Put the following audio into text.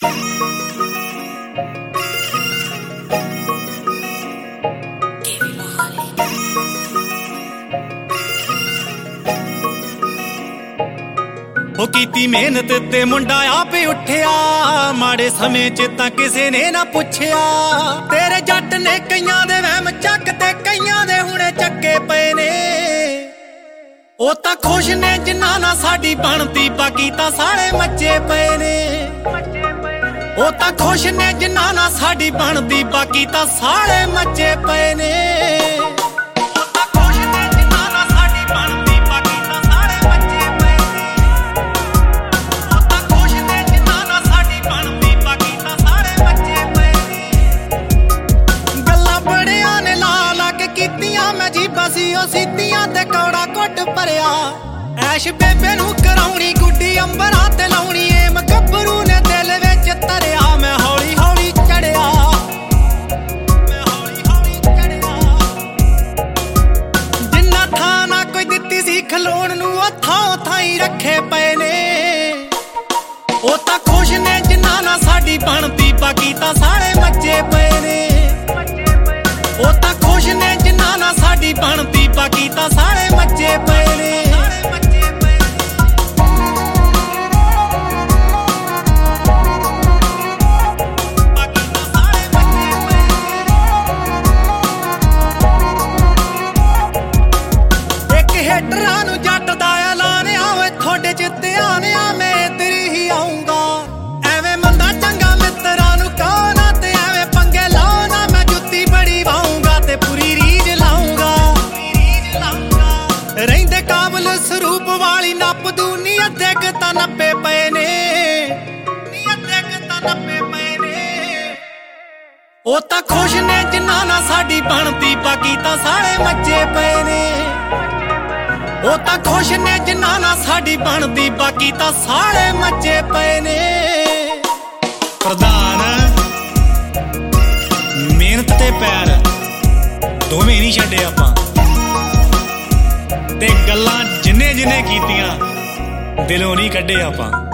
हो कीती मेहनत ते मुंडा आपे उठिया, माड़े समय च तां किसे ने ना पुछया। तेरे जट ने कईयां दे वहम चक ते कईयां दे हुणे चक्के पए ने। ओ तां खुश ने जिन्ना ना साडी बनती, बाकी तां सारे मच्चे पए ने। ओ तां खुश ने जिन्ना ना साडी बनती, बाकी तां सारे मच्चे पए ने। सीतियां ते कौड़ा घुट भरिया, ऐश बेबे नू कराउणी गुड्डी अंबरां ते लाउणी। एम गब्बरू ने दिल विच धरिया, मैं हौली हौली चढ़िया, मैं हौली हौली चढ़िया। जिन्ना थां ना कोई दित्ती सी खलोण नू, ओ थां थाई रखे पए ने। ओ तां खुश ने जिन्ना ना साडी बनती, बाकी तां सारे मच्चे पए ने। ओ तां खुश ने जिन्ना ना साडी बनती, बाकी तां सारे मच्चे पए ने। एक हेटरां नू जट दा ऐलान आवे, थोड़े च ध्यान आ मैं इधर ही आऊंगा। एवें मंदा चंगा मित्तरां नू कहो ना, ते एवें पंगे लाओ ना, मैं जुत्ती बड़ी वाऊंगा ते पूरी रीझ लाऊंगा। रहिंदे काबल सरूप वाली नप दूनी, अद्धेक तां नप्पे पए ने, अद्धेक तां नप्पे पए ने। ओ तां खुश ने जिन्ना ना साडी बनती, बाकी तां सारे मच्चे पए ने। ओ तां खुश ने जिन्ना ना साडी बनती, बाकी तां सारे मच्चे पए ने। प्रधान मेहनत ते पैर दोवें नहीं छड्डे आपां, ते गल्लां जिन्ने जिन्ने कीतियां दिलों नहीं कड्ढे आपां।